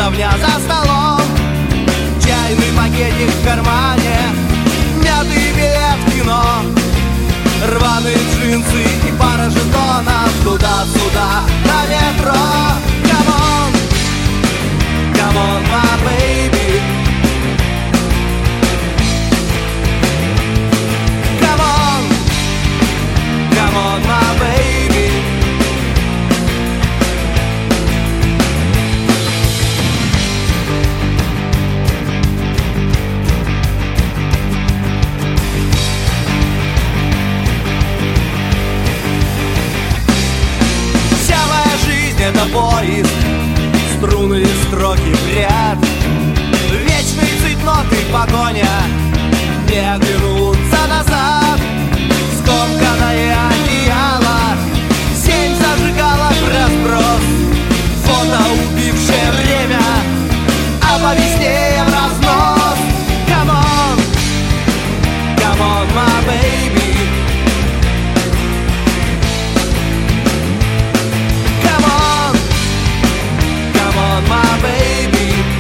болтовня за столом, чайный пакетик в кармане, мятый билет в кино, рваные джинсы и пара жетонов туда-сюда на метро. Come on, come on, my baby. Come on, come on, my baby. Вся моя жизнь — это поезд, струны и строки в ряд, вечный цейтноты погоня, не оглянуться назад. Скомканное одеяло, 7 зажигалок разброс, фото, убившее время, а по весне в разнос. Come on, come on, my baby. Come on, come on, my baby.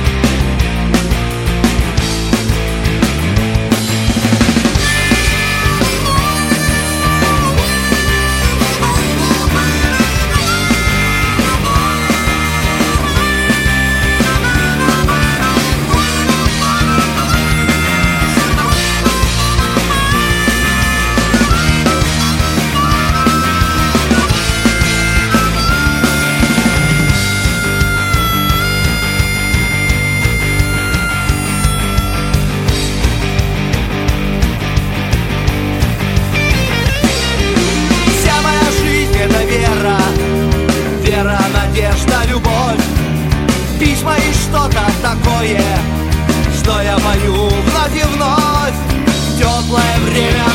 Вера, надежда, любовь, письма и что-то такое, что я пою вновь и вновь. Теплое время